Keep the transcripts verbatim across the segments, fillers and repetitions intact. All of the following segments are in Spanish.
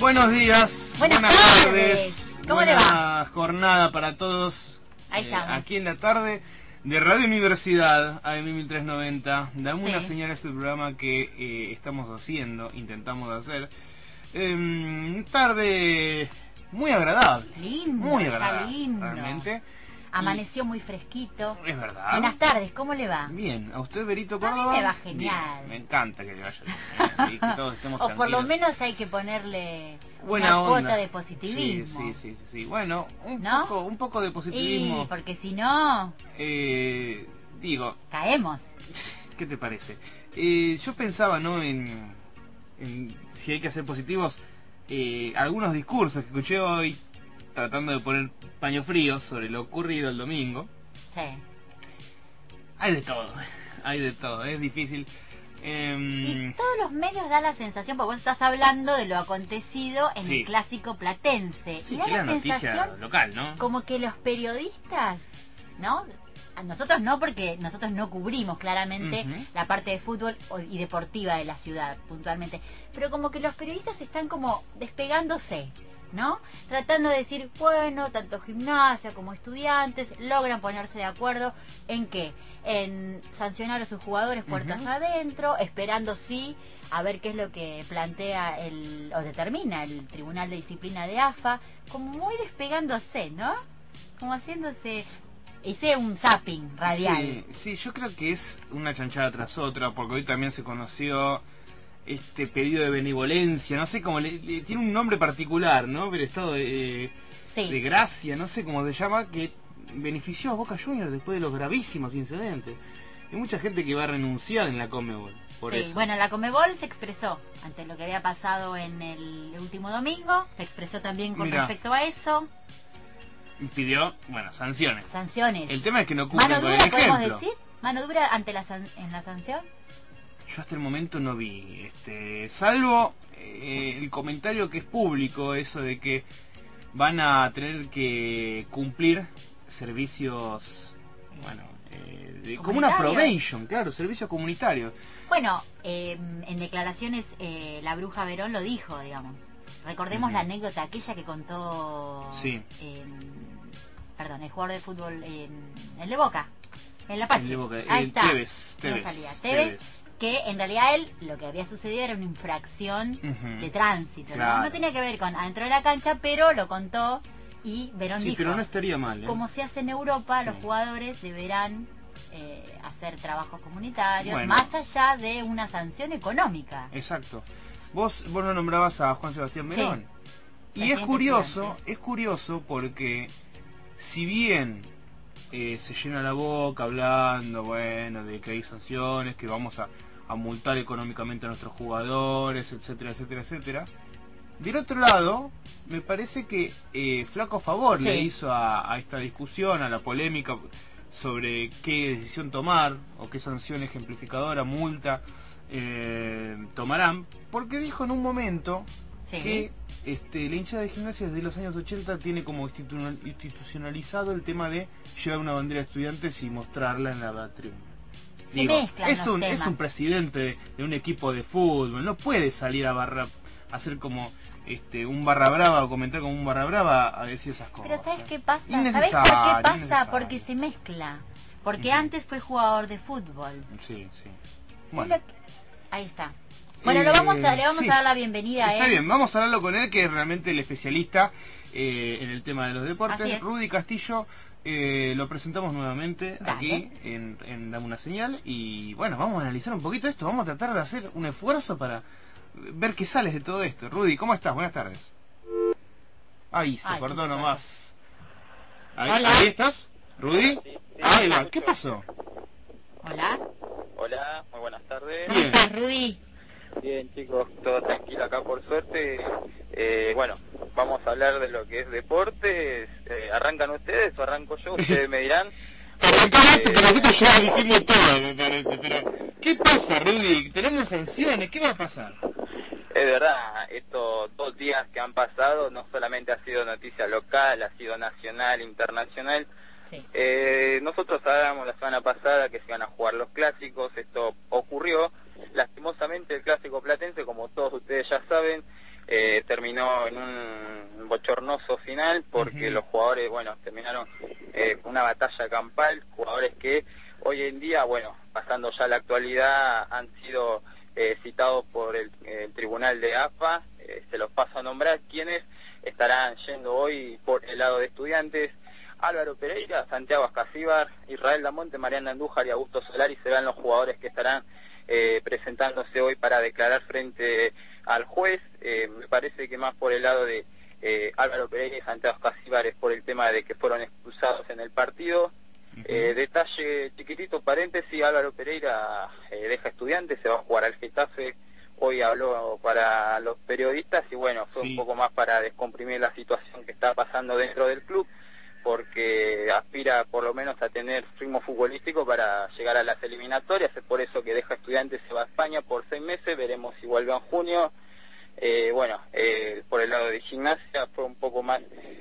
Buenos días, buenas, buenas tardes. tardes, ¿Cómo buena le va? jornada para todos. Ahí eh, estamos. Aquí en la tarde de Radio Universidad, A M mil trescientos noventa. Dame Sí. una señal a este programa que eh, estamos haciendo, intentamos hacer. Eh, tarde muy agradable. Lindo, muy está agradable, lindo. realmente. Amaneció muy fresquito. Es verdad. Buenas tardes, ¿cómo le va? Bien, ¿a usted, Berito A Córdoba? mí me va genial. Bien, me encanta que le vaya bien, eh, y que todos estemos O por lo tranquilos. menos hay que ponerle Buena una onda. cuota de positivismo. Sí, sí, sí, sí, sí. Bueno, un, ¿No? poco, un poco de positivismo. Y porque si no, Eh, digo, caemos. ¿qué te parece? Eh, yo pensaba, ¿no? En, en si hay que ser positivos. Eh, algunos discursos que escuché hoy, tratando de poner paño frío sobre lo ocurrido el domingo. Sí. Hay de todo, hay de todo, es difícil. Eh, Y todos los medios da la sensación, porque vos estás hablando de lo acontecido en Sí. el clásico platense. sí, y da que es la la noticia sensación local, ¿no? como que los periodistas, ¿no? A nosotros no, porque nosotros no cubrimos claramente Ujú. la parte de fútbol o- y deportiva de la ciudad, puntualmente. Pero como que los periodistas están como despegándose, ¿no? Tratando de decir, bueno, tanto gimnasia como estudiantes logran ponerse de acuerdo en qué, en sancionar a sus jugadores puertas Ujú. adentro, esperando sí a ver qué es lo que plantea el o determina el Tribunal de Disciplina de A F A, como muy despegándose, ¿no? Como haciéndose, hice un zapping radial. Sí, sí, yo creo que es una chanchada tras otra, porque hoy también se conoció este pedido de benevolencia, no sé cómo, le, le- tiene un nombre particular, ¿no? Pero estado de, Sí. de gracia, no sé cómo se llama, que benefició a Boca Juniors después de los gravísimos incidentes. Hay mucha gente que va a renunciar en la Conmebol por Sí, eso. bueno, la Conmebol se expresó ante lo que había pasado en el último domingo, se expresó también con Mirá. respecto a eso, Y pidió, bueno, sanciones. sanciones. El tema es que no cumplen Mano con el dura, podemos ejemplo. decir, mano dura ante la san- en la sanción. Yo hasta el momento no vi, este, salvo eh, el comentario que es público, eso de que van a tener que cumplir servicios, bueno, eh, de- como una Comunitarios. probation, claro, servicios comunitarios. Bueno, eh, en declaraciones eh, la bruja Verón lo dijo, digamos. Recordemos Ujú. la anécdota aquella que contó, Sí. eh, perdón, el jugador de fútbol, eh, el de Boca, el Apache. El de Boca, Ahí el está. Tevez, No me Tevez, salía. Tevez, Tevez. que en realidad él, lo que había sucedido era una infracción Ujú. de tránsito, ¿no? Claro. No tenía que ver con adentro de la cancha, pero lo contó y Verón Sí, dijo, pero no estaría mal, ¿eh? como se hace en Europa, Sí. los jugadores deberán eh, hacer trabajos comunitarios, Bueno. más allá de una sanción económica. Exacto. Vos, vos no nombrabas a Juan Sebastián Sí. Verón. Y es Presidente curioso, Estudiantes. es curioso porque si bien eh, se llena la boca hablando, bueno, de que hay sanciones, que vamos a, a multar económicamente a nuestros jugadores, etcétera, etcétera, etcétera. Del otro lado, me parece que eh, flaco favor Sí. le hizo a, a esta discusión, a la polémica sobre qué decisión tomar o qué sanción ejemplificadora, multa eh, tomarán, porque dijo en un momento Sí. que este, la hinchada de Gimnasia desde los años ochenta tiene como institu- institucionalizado el tema de llevar una bandera de estudiantes y mostrarla en la tribuna. Se mezclan es los un, temas. es un presidente de, de un equipo de fútbol, no puede salir a barra, a hacer como este un barra brava o comentar como un barra brava a decir esas cosas. Pero ¿sabes qué pasa? ¿Sabes Innecesario, por qué pasa? innecesario. Porque se mezcla. Porque Ujú. antes fue jugador de fútbol. Sí, sí. Es Bueno. lo que- Ahí está. Bueno, Eh, lo vamos a, le vamos sí. a dar la bienvenida a él. Está bien, vamos a hablarlo con él, que es realmente el especialista eh, en el tema de los deportes. Así es. Rudy Castillo, eh, lo presentamos nuevamente Dale. aquí en, en Dame una Señal. Y bueno, vamos a analizar un poquito esto, vamos a tratar de hacer un esfuerzo para ver qué sales de todo esto. Rudy, ¿cómo estás? Buenas tardes. Ahí, se Ay, cortó se nomás. Ahí, Hola. ahí estás, Rudy. Ahí va, ¿qué pasó? Hola. Hola, muy buenas tardes. ¿Cómo Bien. estás, Rudy? Bien, chicos, todo tranquilo acá por suerte. Eh, bueno, vamos a hablar de lo que es deportes. Eh, ¿Arrancan ustedes o arranco yo? Ustedes me dirán. Arrancamos esto, Eh, que nosotros ya dijimos todo, me parece. Pero, ¿qué pasa, Rudy? Tenemos sanciones, ¿qué va a pasar? Es verdad, estos dos días que han pasado no solamente ha sido noticia local, ha sido nacional, internacional. Sí. Eh, nosotros sabíamos la semana pasada que se iban a jugar los clásicos, esto ocurrió. Lastimosamente el clásico platense, como todos ustedes ya saben, eh, terminó en un bochornoso final porque uh-huh. los jugadores, bueno, terminaron eh, con una batalla campal, jugadores que hoy en día, bueno, pasando ya a la actualidad, han sido eh, citados por el, el Tribunal de A F A, eh, se los paso a nombrar, quienes estarán yendo hoy por el lado de Estudiantes. Álvaro Pereira, Santiago Ascasíbar, Israel Damonte, Mariana Andújar y Augusto Solari serán los jugadores que estarán eh, presentándose hoy para declarar frente al juez. Eh, me parece que más por el lado de eh, Álvaro Pereira y Santiago Ascasíbar es por el tema de que fueron expulsados en el partido. Uh-huh. Eh, detalle chiquitito, paréntesis, Álvaro Pereira eh, deja Estudiantes, se va a jugar al Getafe. Hoy habló para los periodistas y bueno, fue sí. un poco más para descomprimir la situación que está pasando dentro del club, porque aspira por lo menos a tener ritmo futbolístico para llegar a las eliminatorias. Es por eso que deja Estudiantes, se va a España por seis meses, veremos si vuelve en junio. Eh, bueno, eh, por el lado de Gimnasia fue un poco más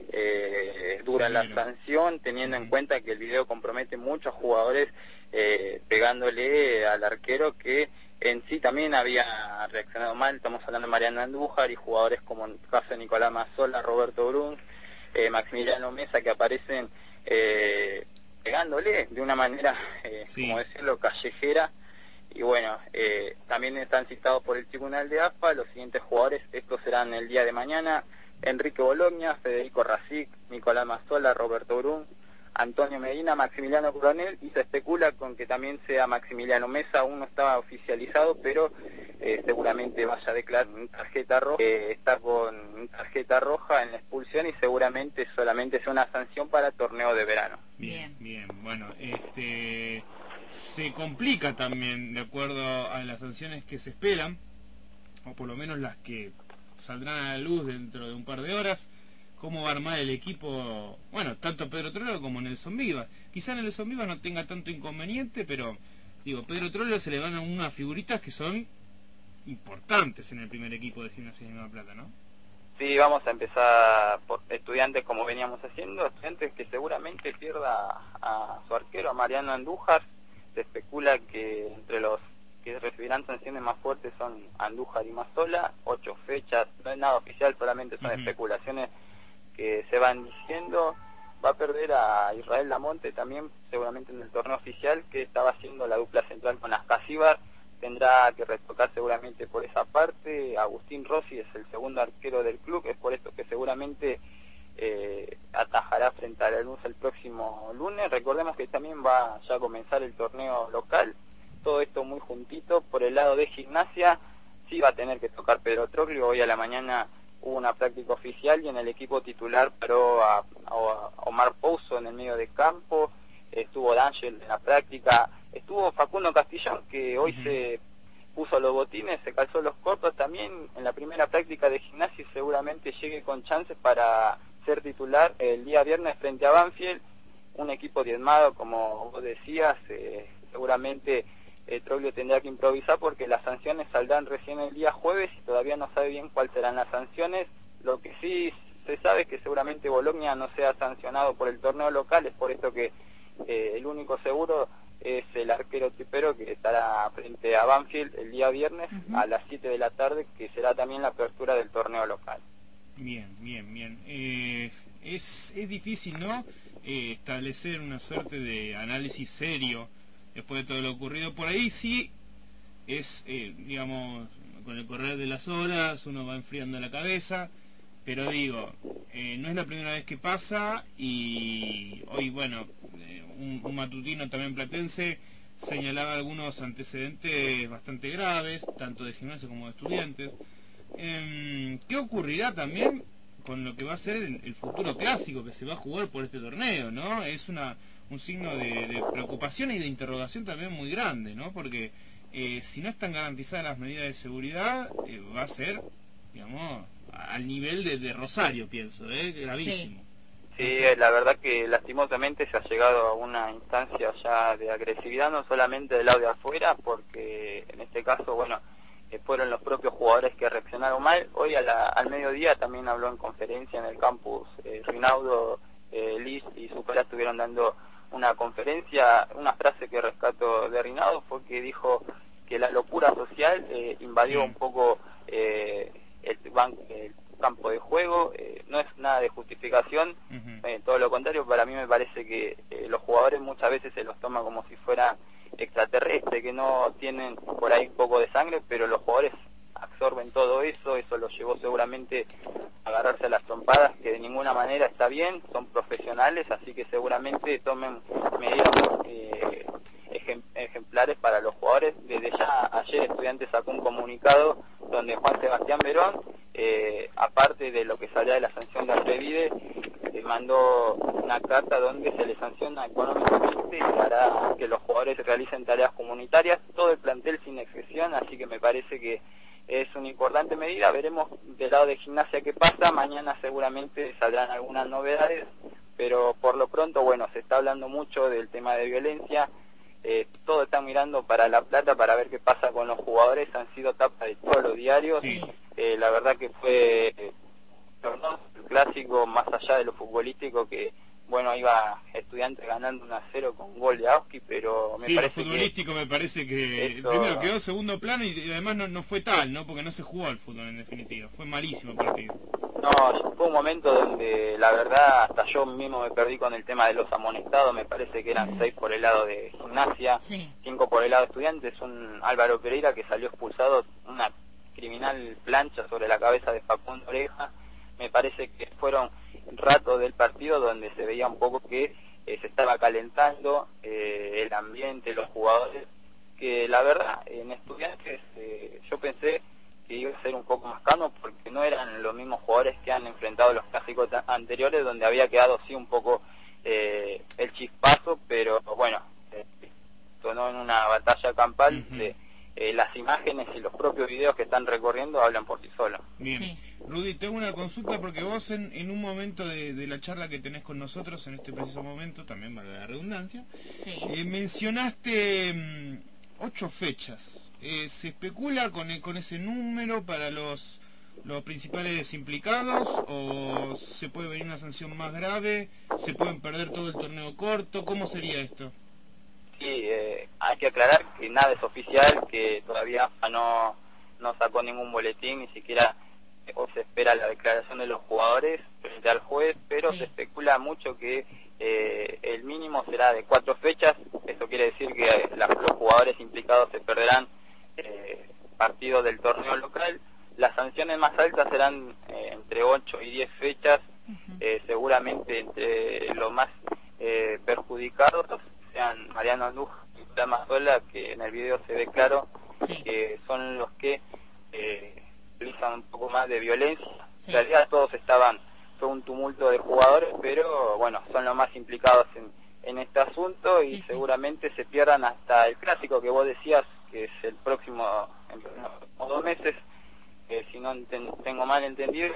eh, dura sí, la pero... sanción, teniendo uh-huh. en cuenta que el video compromete muchos jugadores eh, pegándole al arquero, que en sí también había reaccionado mal. Estamos hablando de Mariana Andújar y jugadores como el caso de Nicolás Mazzola, Roberto Bruns, Eh, Maximiliano Mesa, que aparecen eh, pegándole de una manera, eh, sí. como decirlo, callejera. Y bueno, eh, también están citados por el Tribunal de A F A los siguientes jugadores. Estos serán el día de mañana: Enrique Bologna, Federico Rasic, Nicolás Mazzola, Roberto Brun, Antonio Medina, Maximiliano Coronel, y se especula con que también sea Maximiliano Mesa. Aún no estaba oficializado, pero eh, seguramente vaya a declarar tarjeta roja, eh, está con tarjeta roja en la expulsión y seguramente solamente sea una sanción para torneo de verano. Bien, bien, bueno, este se complica también de acuerdo a las sanciones que se esperan, o por lo menos las que saldrán a la luz dentro de un par de horas. Cómo va a armar el equipo, bueno, tanto Pedro Troglio como Nelson Vivas. Quizá Nelson Vivas no tenga tanto inconveniente, pero digo, Pedro Troglio se le van a unas figuritas que son importantes en el primer equipo de Gimnasia de Nueva Plata, ¿no? Sí, vamos a empezar por Estudiantes, como veníamos haciendo. Estudiantes que seguramente pierda a su arquero, a Mariano Andújar. Se especula que entre los que recibirán sanciones más fuertes son Andújar y Mazzola. Ocho fechas, no es nada oficial, solamente son uh-huh. especulaciones que se van diciendo. Va a perder a Israel Damonte también, seguramente en el torneo oficial, que estaba haciendo la dupla central con Ascasíbar. Tendrá que retocar seguramente por esa parte. Agustín Rossi es el segundo arquero del club, es por esto que seguramente eh, atajará frente a la Lanús el próximo lunes. Recordemos que también va ya a comenzar el torneo local, todo esto muy juntito. Por el lado de Gimnasia, sí va a tener que tocar Pedro Troglio. Hoy a la mañana hubo una práctica oficial y en el equipo titular paró a, a Omar Pouso en el medio de campo, estuvo D'Angel en la práctica, estuvo Facundo Castellón, que hoy uh-huh. se puso los botines, se calzó los cortos también en la primera práctica de Gimnasia y seguramente llegue con chances para ser titular el día viernes frente a Banfield, un equipo diezmado, como vos decías. eh, seguramente eh, Troglio tendrá que improvisar porque las sanciones saldrán recién el día jueves y todavía no sabe bien cuáles serán las sanciones. Lo que sí se sabe es que seguramente Bologna no sea sancionado por el torneo local, es por esto que eh, el único seguro es el arquero Tipero, que estará frente a Banfield el día viernes uh-huh. a las siete de la tarde, que será también la apertura del torneo local. Bien, bien, bien. Eh, es, es difícil, ¿no?, eh, establecer una suerte de análisis serio después de todo lo ocurrido. Por ahí sí es, eh, digamos, con el correr de las horas uno va enfriando la cabeza, pero digo, eh, no es la primera vez que pasa y hoy, bueno, eh, un, un matutino también platense señalaba algunos antecedentes bastante graves, tanto de Gimnasia como de Estudiantes. Eh, ¿Qué ocurrirá también con lo que va a ser el, el futuro clásico que se va a jugar por este torneo, ¿no? Es una un signo de, de preocupación y de interrogación también muy grande, ¿no? Porque eh, si no están garantizadas las medidas de seguridad, eh, va a ser, digamos, al nivel de, de Rosario, pienso, ¿eh? Gravísimo. Sí. Sí, la verdad que lastimosamente se ha llegado a una instancia ya de agresividad, no solamente del lado de afuera, porque en este caso, bueno, eh, fueron los propios jugadores que reaccionaron mal. Hoy a la, al mediodía también habló en conferencia en el campus eh, Rinaudo, eh, Liz y Supera estuvieron dando una conferencia. Una frase que rescato de Rinaudo fue que dijo que la locura social eh, invadió un poco eh, el, ban el campo de juego, eh, no es nada de justificación, uh-huh. eh, todo lo contrario, para mí me parece que eh, los jugadores muchas veces se los toman como si fueran extraterrestres, que no tienen por ahí un poco de sangre, pero los jugadores absorben todo eso, eso los llevó seguramente a agarrarse a las trompadas, que de ninguna manera está bien, son profesionales, así que seguramente tomen medidas eh, ejem ejemplares para los jugadores. Desde ya ayer Estudiantes sacó un comunicado donde Juan Sebastián Verón, eh, aparte de lo que salía de la sanción de Alrevide, eh, mandó una carta donde se les sanciona económicamente y hará que los jugadores realicen tareas comunitarias, todo el plantel sin excepción, así que me parece que es una importante medida. Veremos del lado de Gimnasia qué pasa, mañana seguramente saldrán algunas novedades, pero por lo pronto, bueno, se está hablando mucho del tema de violencia, eh, todos están mirando para La Plata para ver qué pasa con los jugadores, han sido tapas de todos los diarios, sí. eh, la verdad que fue eh, el clásico, más allá de lo futbolístico, que bueno, iba Estudiantes ganando uno a cero con gol de Auski, pero me sí, parece lo futbolístico que me parece que eso... primero quedó segundo plano y además no, no fue tal, ¿no? Porque no se jugó al fútbol en definitiva, fue malísimo el partido. No, fue un momento donde la verdad hasta yo mismo me perdí con el tema de los amonestados, me parece que eran seis por el lado de Gimnasia, sí. cinco por el lado de Estudiantes, un Álvaro Pereira que salió expulsado, una criminal plancha sobre la cabeza de Facundo Oreja. Me parece que fueron ratos del partido donde se veía un poco que eh, se estaba calentando eh, el ambiente, los jugadores, que la verdad en Estudiantes eh, yo pensé que iba a ser un poco más calmo porque no eran los mismos jugadores que han enfrentado los clásicos anteriores donde había quedado sí un poco eh, el chispazo, pero bueno, eh, sonó en una batalla campal. Uh-huh. de, eh, las imágenes y los propios videos que están recorriendo hablan por sí solos. Bien. Sí. Rudy, tengo una consulta porque vos en, en un momento de, de la charla que tenés con nosotros, en este preciso momento, también vale la redundancia, sí. eh, mencionaste mmm, ocho fechas. Eh, ¿Se especula con, con ese número para los, los principales implicados o se puede venir una sanción más grave? ¿Se pueden perder todo el torneo corto? ¿Cómo sería esto? Sí, eh, hay que aclarar que nada es oficial, que todavía no, no sacó ningún boletín, ni siquiera o se espera la declaración de los jugadores frente al juez, pero sí. se especula mucho que eh, el mínimo será de cuatro fechas. Eso quiere decir que eh, la, los jugadores implicados se perderán eh, partidos del torneo local. Las sanciones más altas serán eh, entre ocho y diez fechas, uh-huh. eh, seguramente entre los más eh, perjudicados sean Mariano Andújar y Nicolás Mazzola, que en el video se ve claro sí. que son los que eh, utilizan un poco más de violencia. Sí. En realidad todos estaban, fue un tumulto de jugadores, pero bueno, son los más implicados en, en este asunto y sí, seguramente sí. se pierdan hasta el clásico que vos decías, que es el próximo, en los dos meses, eh, si no enten, tengo mal entendido,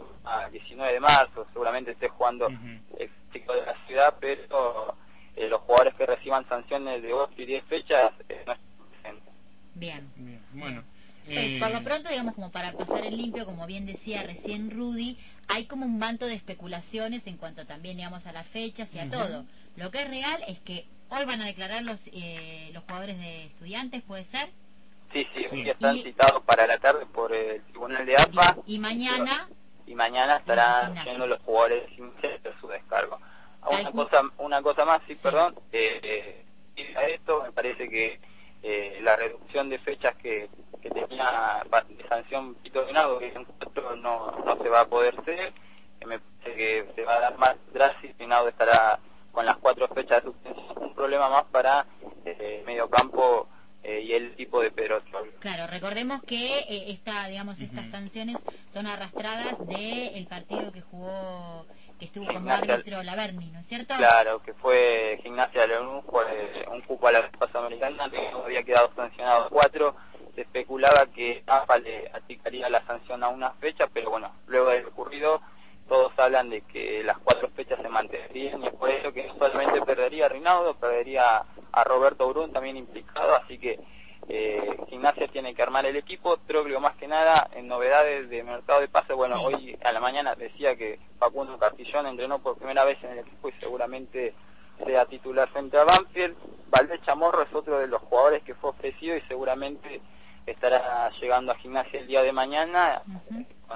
a diecinueve de marzo, seguramente esté jugando uh-huh. el chico de la ciudad, pero eh, los jugadores que reciban sanciones de ocho y diez fechas eh, no están presentes. Bien. Bien, bueno. Eh, por lo pronto, digamos, como para pasar el limpio, como bien decía recién Rudy, hay como un manto de especulaciones en cuanto también, digamos, a las fechas y a uh-huh. todo. Lo que es real es que hoy van a declarar los eh, los jugadores de Estudiantes, ¿puede ser? Sí, sí, sí. están y, citados para la tarde por el Tribunal de A F A. Y, y mañana... Y mañana estarán siendo los jugadores sin su descargo. Una cosa, una cosa más, sí, sí. perdón, eh, eh, a esto me parece que eh, la reducción de fechas que, que tenía de sanción Pito Venado, que en cuatro no, no se va a poder hacer, que me parece que se va a dar más drástico, Venado estará con las cuatro fechas de suspensión, un problema más para eh, medio campo eh, y el tipo de Pedro Sol. Claro, recordemos que eh, esta, digamos, uh-huh. estas sanciones son arrastradas del partido que jugó, que estuvo como Gimnasia, árbitro Laverni, ¿no es cierto? Claro, que fue Gimnasia León, fue un cupo a la Copa Americana, que había quedado sancionado cuatro. Se especulaba que A F A le aplicaría la sanción a una fecha, pero bueno, luego del ocurrido todos hablan de que las cuatro fechas se mantendrían y es por eso que no solamente perdería a Rinaudo, perdería a Roberto Brun también implicado, así que eh, Gimnasia tiene que armar el equipo. Troglio más que nada en novedades de mercado de pase, bueno, sí. hoy a la mañana decía que Facundo Cartillón entrenó por primera vez en el equipo y seguramente sea titular frente a Banfield. Valdés Chamorro es otro de los jugadores que fue ofrecido y seguramente estará llegando a Gimnasia el día de mañana, uh-huh.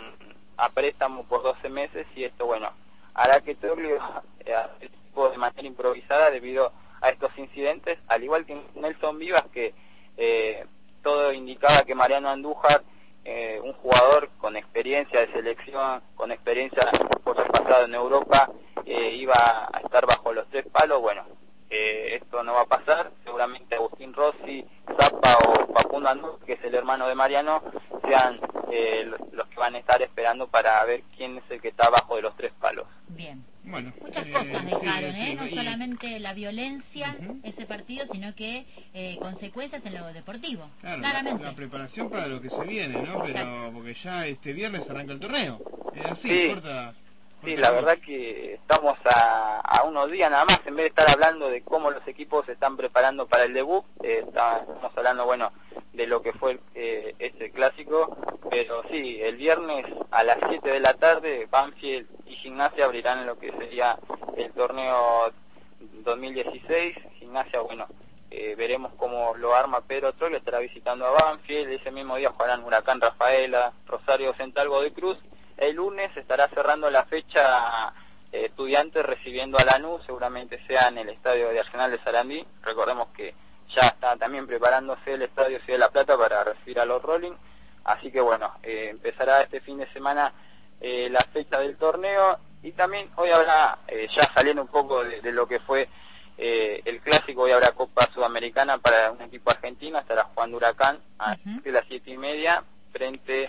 a préstamo por doce meses y esto, bueno, hará que Troglio el equipo de manera improvisada debido a estos incidentes, al igual que Nelson Vivas, que eh, todo indicaba que Mariano Andújar, eh, un jugador con experiencia de selección, con experiencia por su pasado en Europa, eh, iba a estar bajo los tres palos. Bueno, eh, esto no va a pasar, seguramente Agustín Rossi, Zapa o Facundo Andújar, que es el hermano de Mariano, sean eh, los que van a estar esperando para ver quién es el que está bajo de los tres palos. Bien. Bueno, muchas eh, cosas dejaron, sí, ¿eh? sí, No y... solamente la violencia, uh-huh. ese partido, sino que eh, consecuencias en lo deportivo. Claro, claramente. La, la preparación para lo que se viene, ¿no? Pero Exacto. porque ya este viernes arranca el torneo. Es así, sí, corta, corta sí, la verdad que estamos a, a unos días nada más, en vez de estar hablando de cómo los equipos se están preparando para el debut, eh, está, estamos hablando, bueno, de lo que fue eh, este clásico, pero sí, el viernes a las siete de la tarde, Banfield y Gimnasia abrirán lo que sería el torneo dos mil dieciséis. Gimnasia, bueno, eh, veremos cómo lo arma Pedro Troglio, estará visitando a Banfield, ese mismo día jugarán Huracán Rafaela, Rosario Central Godoy Cruz. El lunes estará cerrando la fecha eh, Estudiantes recibiendo a Lanús, seguramente sea en el estadio de Arsenal de Sarandí. Recordemos que ya está también preparándose el estadio Ciudad de la Plata para recibir a los Rolling. Así que bueno, eh, empezará este fin de semana eh, la fecha del torneo. Y también hoy habrá, eh, ya saliendo un poco de, de lo que fue eh, el clásico, hoy habrá Copa Sudamericana para un equipo argentino. Estará jugando Huracán a Uh-huh. las siete y media frente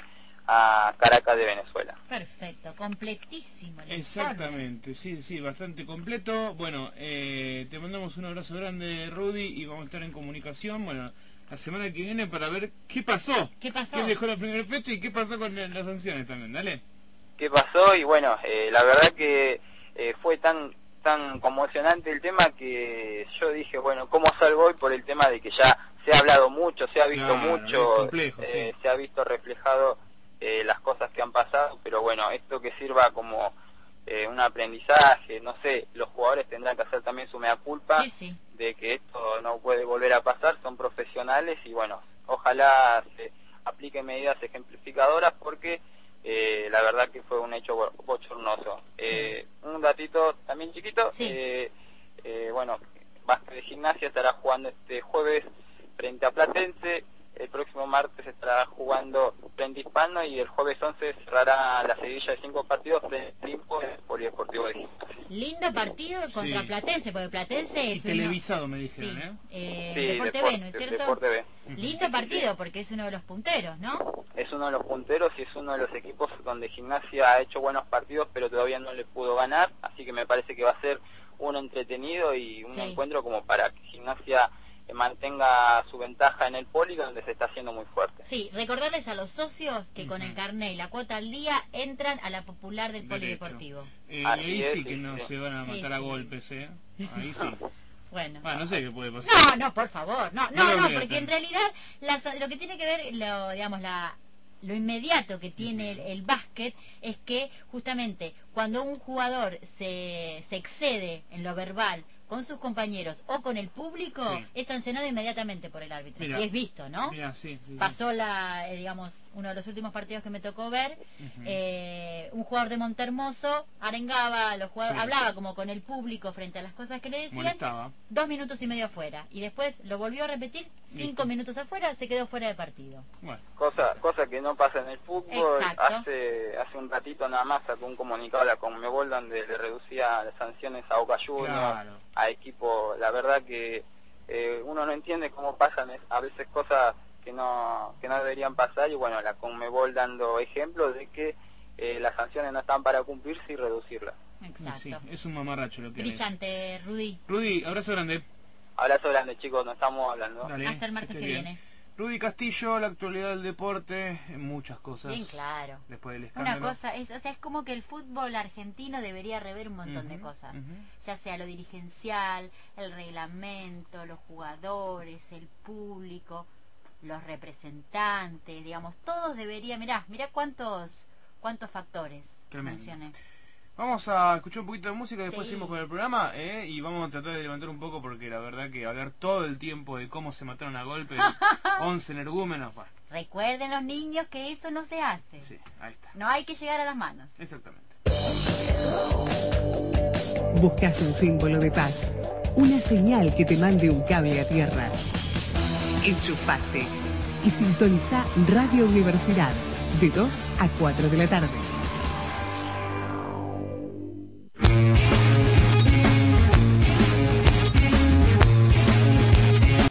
a Caracas de Venezuela. Perfecto, completísimo. el Exactamente, sí, sí, bastante completo. Bueno, eh, te mandamos un abrazo grande, Rudy, y vamos a estar en comunicación, bueno, la semana que viene para ver qué pasó. ¿Qué pasó? ¿Quién dejó la primera fecha y qué pasó con las sanciones también? Dale. ¿Qué pasó? Y bueno, eh, la verdad que eh, fue tan tan conmocionante el tema que yo dije, bueno, ¿cómo salgo hoy? Por el tema de que ya se ha hablado mucho, se ha visto Claro, mucho, es complejo, eh, sí. se ha visto reflejado eh, las cosas que han pasado, pero bueno, esto que sirva como eh, un aprendizaje, no sé, los jugadores tendrán que hacer también su mea culpa Sí, sí. de que esto no puede volver a pasar, son profesionales y bueno, ojalá se apliquen medidas ejemplificadoras porque eh, la verdad que fue un hecho bo- bochornoso. Eh, un datito también chiquito, Sí. eh, eh, bueno, Básquet de Gimnasia estará jugando este jueves frente a Platense, el próximo martes estará jugando frente a Hispano y el jueves once cerrará la seguilla de cinco partidos frente al Olimpo en el Polideportivo de Gimnasia. Lindo partido contra Sí. Platense, porque Platense Y es uno... televisado me Sí, dijeron, ¿eh? eh, Sí, Deporte Depor- B, ¿no es de- cierto? Deporte B. Lindo partido, porque es uno de los punteros, ¿no? Es uno de los punteros y es uno de los equipos donde Gimnasia ha hecho buenos partidos, pero todavía no le pudo ganar, así que me parece que va a ser uno entretenido y un Sí. encuentro como para que Gimnasia eh, mantenga su ventaja en el poli, donde se está haciendo muy fuerte. Sí, recordarles a los socios que con el Ujú. carné y la cuota al día entran a la popular del Derecho. polideportivo. Eh, Así ahí es, sí sí, que no sí. se van a matar a Sí. golpes, ¿eh? Ahí sí. Bueno. Ah, no sé qué puede pasar. No, no, por favor, no, No no, lo no, metan. porque en realidad las- lo que tiene que ver, lo, digamos, la, lo inmediato que tiene el, el básquet es que justamente cuando un jugador se, se excede en lo verbal con sus compañeros o con el público, Sí. es sancionado inmediatamente por el árbitro. Mira. Si es visto, ¿no? Mira, sí, sí, sí. Pasó la, eh, digamos, uno de los últimos partidos que me tocó ver, Ujú. eh, un jugador de Montermoso arengaba a los jugadores, Sí. hablaba como con el público frente a las cosas que le decían, Molestaba. dos minutos y medio afuera, y después lo volvió a repetir, cinco Listo. minutos afuera, se quedó fuera de partido. Bueno, Cosa cosa que no pasa en el fútbol. Exacto. Hace hace un ratito nada más sacó un comunicado a la Conmebol donde le reducía las sanciones a Boca Juniors, claro. a equipo. La verdad que eh, uno no entiende cómo pasan es- a veces cosas que no que no deberían pasar y bueno, la Conmebol dando ejemplos de que eh, las sanciones no están para cumplirse y reducirlas. Exacto. Sí, es un mamarracho lo que es. Brillante, Rudy. Rudy, abrazo grande. Abrazo grande, chicos, nos estamos hablando. Dale, Hasta el martes estés que bien. viene. Rudy Castillo, la actualidad del deporte, muchas cosas. Bien claro. Después del Una escándalo. cosa, es, o sea, es como que el fútbol argentino debería rever un montón de Ujú, cosas. ujú. Ya sea lo dirigencial, el reglamento, los jugadores, el público, los representantes, digamos, todos deberían, mirá, mirá cuántos cuántos factores Tremendo. mencioné. Vamos a escuchar un poquito de música, después Sí. seguimos con el programa, ¿eh? Y vamos a tratar de levantar un poco porque la verdad que hablar todo el tiempo de cómo se mataron a golpes once energúmenos, bueno, Recuerden los niños que eso no se hace. Sí, ahí está. No hay que llegar a las manos. Exactamente. Buscas un símbolo de paz, una señal que te mande un cable a tierra. Enchufate y sintoniza Radio Universidad de dos a cuatro de la tarde.